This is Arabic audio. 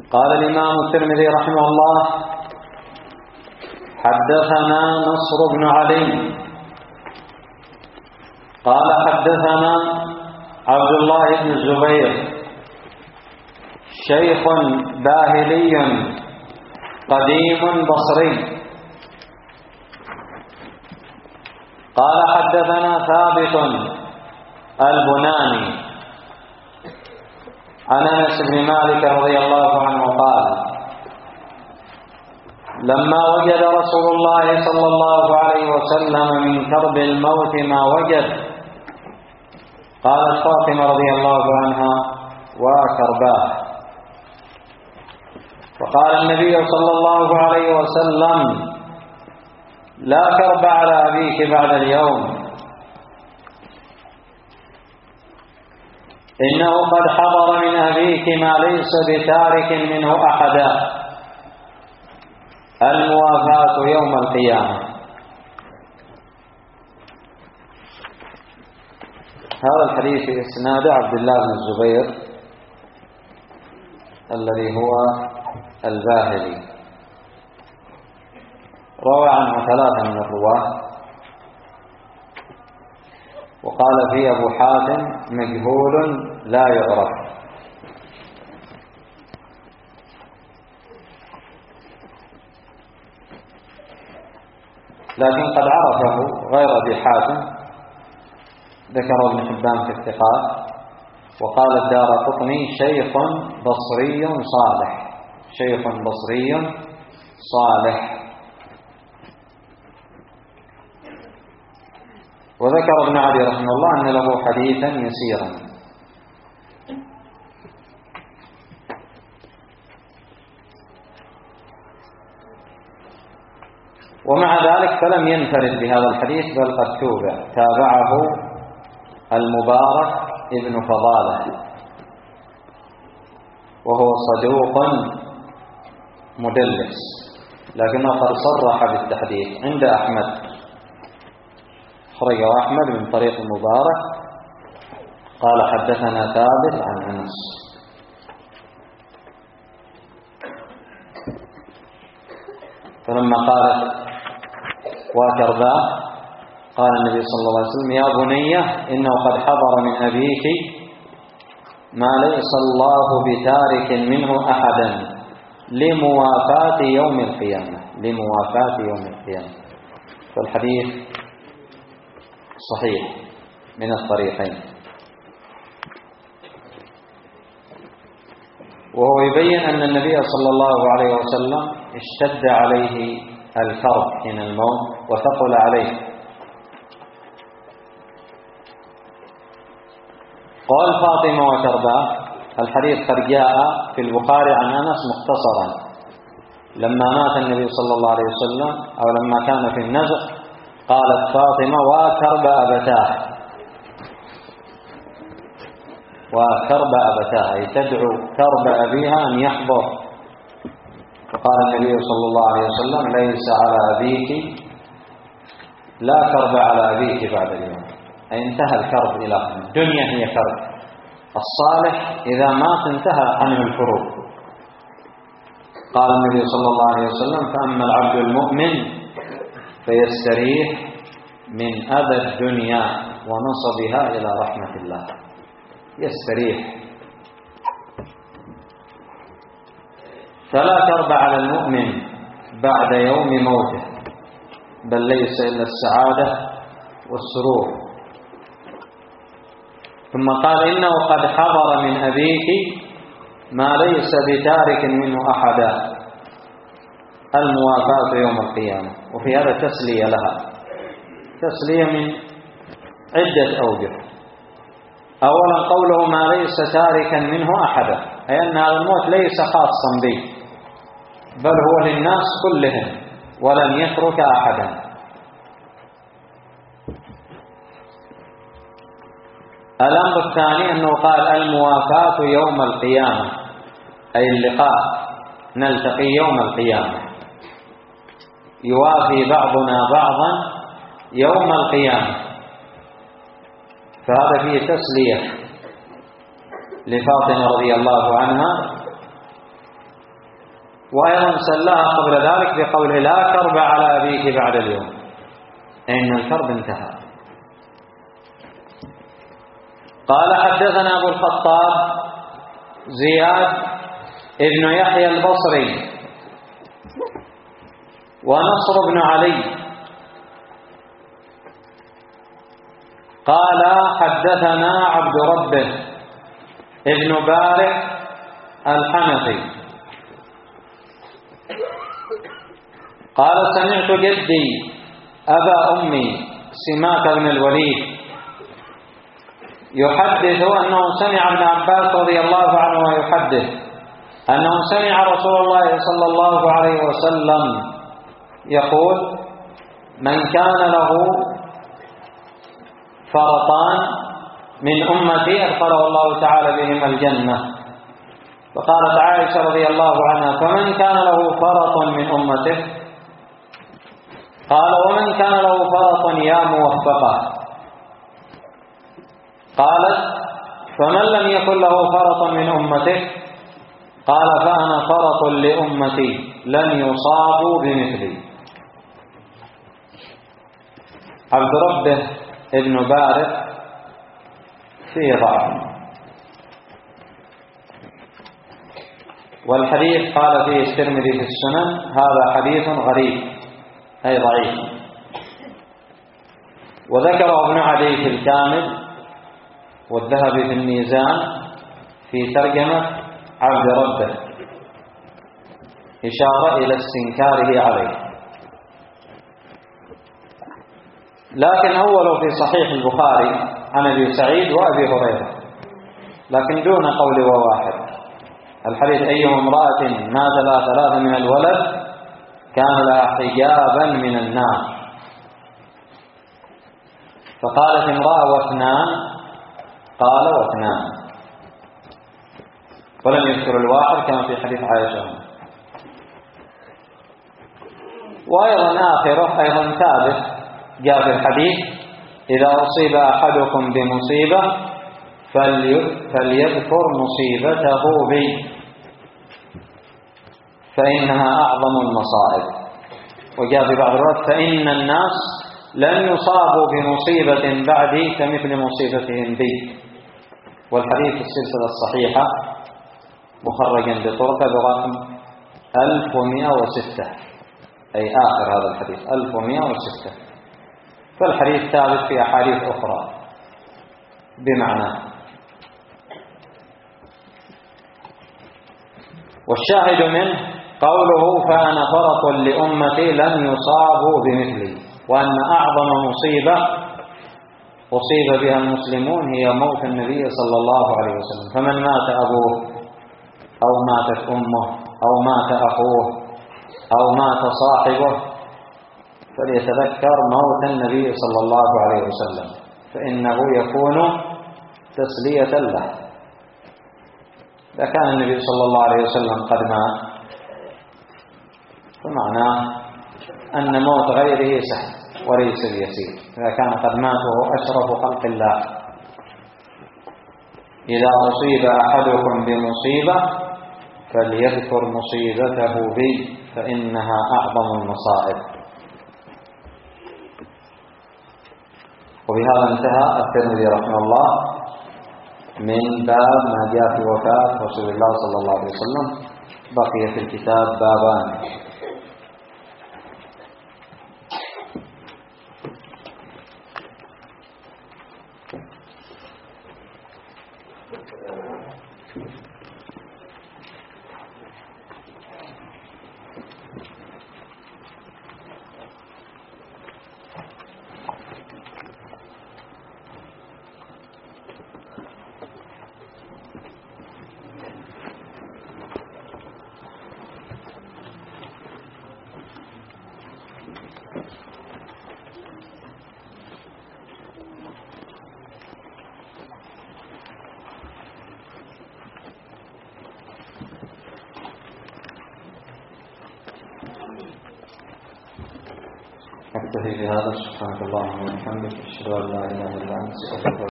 قال الإمام الترمذي رحمه الله: حدثنا نصر بن علي قال حدثنا عبد الله بن الزبير شيخ باهلي قديم بصري قال حدثنا ثابت البناني عن أنس بن مالك رضي الله عنه قال: لما وجد رسول الله صلى الله عليه وسلم من كرب الموت ما وجد، قالت فاطمة رضي الله عنها: وكرباه. وقال النبي صلى الله عليه وسلم: لا كرب على أبيك بعد اليوم، إنه قد حضر من أبيك ما ليس بتارك منه أحدا، الموافاة يوم القيامة. هذا الحديث في إسناد عبد الله بن الزبير الذي هو الباهلي، روى عنه 3 من الرواة، وقال فيه أبو حاتم: مجهول لا يعرف. لكن قد عرفه غير أبي حاتم، ذكر ابن حبان في الثقات، وقال الدارقطني: شيخ بصري صالح، شيخ بصري صالح. وذكر ابن عدي رحمه الله أن له حديثا يسيرا. ومع ذلك فلم ينفرد بهذا الحديث، بل قد تابعه المبارك ابن فضالة، وهو صدوق مدلس، لكنه قد صرح بالتحديث عند أحمد، أخرجه أحمد من طريق المبارك قال: حدثنا ثابت عن أنس. فلما قالت: وكرباه، قال النبي صلى الله عليه وسلم: يا بني، إنه قد حضر من أبيك ما ليس الله بتارك منه أحدا، لموافاة يوم القيامة، لموافاة يوم القيامة. فالحديث صحيح من الطريقين. وهو يبين أن النبي صلى الله عليه وسلم اشتد عليه الكرب حين الموت وثقل عليه. قال فاطمة وكرباه، الحديث قد جاء في البخاري عن أنس مختصرا. لما مات النبي صلى الله عليه وسلم، أو لما كان في النزع، قالت فاطمة: وكرب أبتاه، وكرب أبتاه، أي تدعو كرب أبيها أن يحضر. فقال النبي صلى الله عليه وسلم: ليس على أبيك، لا كرب على أبيك بعد اليوم، أي انتهى الكرب إلى الدنيا، هي كرب. الصالح إذا مات انتهى عنه الكروب. قال النبي صلى الله عليه وسلم: فأما العبد المؤمن فيستريح من أذى الدنيا ونصبها إلى رحمة الله، يستريح. فلا كرب على المؤمن بعد يوم موته، بل ليس إلا السعادة والسرور. ثم قال: إنه قد حضر من أبيك ما ليس بتارك منه أحدا، الموافاة يوم القيامة. وفي هذا تسلية لها، تسلية من عدة أوجه. أولا قوله: ما ليس تاركا منه أحدا، أي أن هذا الموت ليس خاصا به، بل هو للناس كلهم، ولن يترك أحدا. الأمر الثاني أنه قال: الموافاة يوم القيامة، أي اللقاء، نلتقي يوم القيامة، يوافي بعضنا بعضا يوم القيامة. فهذا فيه تسلية لفاطمة رضي الله عنها وأيضا سلاها قبل ذلك بقوله لا كرب على أبيك بعد اليوم، إن الكرب انتهى. قال حدثنا أبو الخطاب زياد ابن يحيى البصري ونصر بن علي قال حدثنا عبد ربه ابن بارك الحنفي قال سمعت جدي أبا أمي سماك بن الوليد يحدث أنه سمع ابن عباس رضي الله عنه يحدث أنه سمع رسول الله صلى الله عليه وسلم يقول من كان له فرطان من أمتي أدخله الله تعالى بهم الجنة. فقالت عائشة رضي الله عنها فمن كان له فرط من أمته؟ قال ومن كان له فرط يا موفقة؟ قالت فمن لم يكن له فرط من أمته؟ قال فأنا فرط لأمتي لن يصابوا بمثلي. عبد ربه ابن بارك في ضعف، والحديث قال فيه الترمذي في السنن هذا حديث غريب أي ضعيف. وذكره ابن عدي في الكامل والذهبي في الميزان في ترجمة عبد ربه إشارة إلى استنكاره عليه، لكن أوله في صحيح البخاري عن أبي سعيد وأبي هريرة، لكن دون قول وواحد. الحديث أيما امرأة مات لها 3 من الولد كان لها حجابا من النار. فقالت امرأة واثنان، قال واثنان، ولم يذكر الواحد كما في حديث عائشة. وأيضا آخره أيضا ثابت جاء في الحديث إذا أصيب أحدكم بمصيبة فليذكر مصيبته بي فإنها أعظم المصائب. وجاء في بعض الروايات فإن الناس لن يصابوا بمصيبة بعدي كمثل مصيبتهم بي. والحديث في السلسلة الصحيحة مخرجا بطرق برقم 1106 أي آخر هذا الحديث 1106. فالحديث ثابت في أحاديث أخرى بمعنى. والشاهد منه قوله فأنا فرط لأمتي لن يصابوا بمثلي، وأن أعظم مصيبة أصيب بها المسلمون هي موت النبي صلى الله عليه وسلم. فمن مات أبوه أو ماتت أمه أو مات أخوه أو مات صاحبه فليتذكر موت النبي صلى الله عليه وسلم، فإنه يكون تسلية له. إذا كان النبي صلى الله عليه وسلم قد مات فمعناه أن موت غيره سهل وليس اليسير. إذا كان قد مات وهو أشرف خلق الله. إذا أصيب أحدكم بمصيبة فليذكر مصيبته بي فإنها أعظم المصائب. وبهذا انتهى الترمذي رحمه الله من باب ما جاء في وفاة رسول الله صلى الله عليه وسلم. بقي في الكتاب بابان. أكتفي بهذا. سبحانك اللهم وبحمدك أشهد أن لا إله إلا أنت.